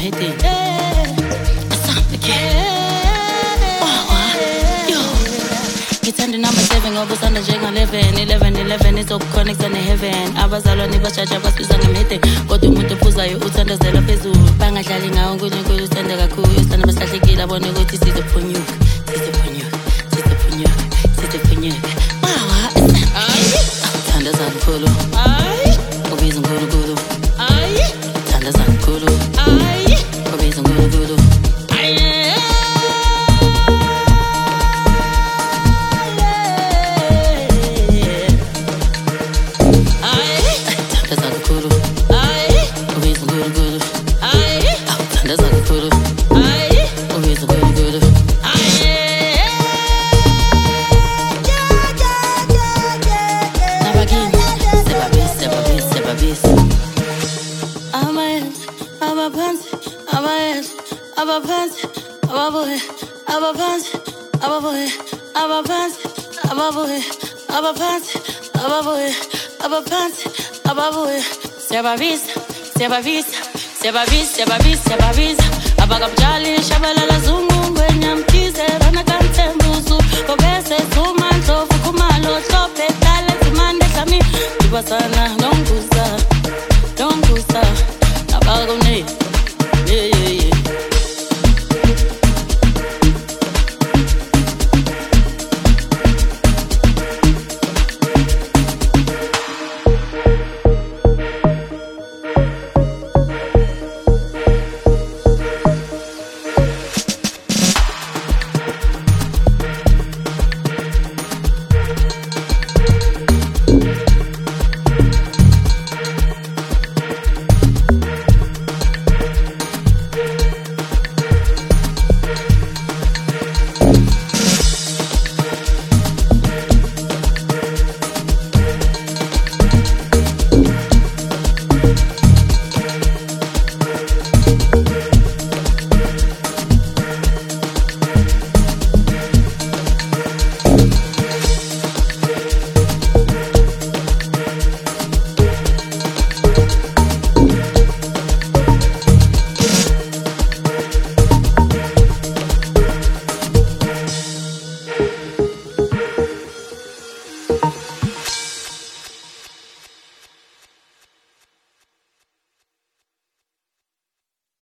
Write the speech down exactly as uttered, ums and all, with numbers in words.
hitting. Ngithanda number seven ngoba usanda njenga eleven eleven eleven izokuconnecta ne-heaven. Abazalwane bashaja basibisa ngemhede kodwa umuntu ophuzayo uthandazela phezulu. Bangadlali ngawo uNkulunkulu uthanda kakhulu. Usithanda basilahlekile abone ukuthi sizophunyuka sizophunyuka sizophunyuka sizophunyuka. Thandaza kakhulu ubiza uNkulunkulu. Thandaza kakhulu ubiza uNkulunkulu. Siyababisa, siyababisa, siyababisa, siyababisa, siyababisa. Abakabujali shabalala zungu ngwenyamkhize bana kantembuzu obese zuma ndlovu kumalo hlophe dale zimande hlami. Ibasana nongusa, nongusa, abakone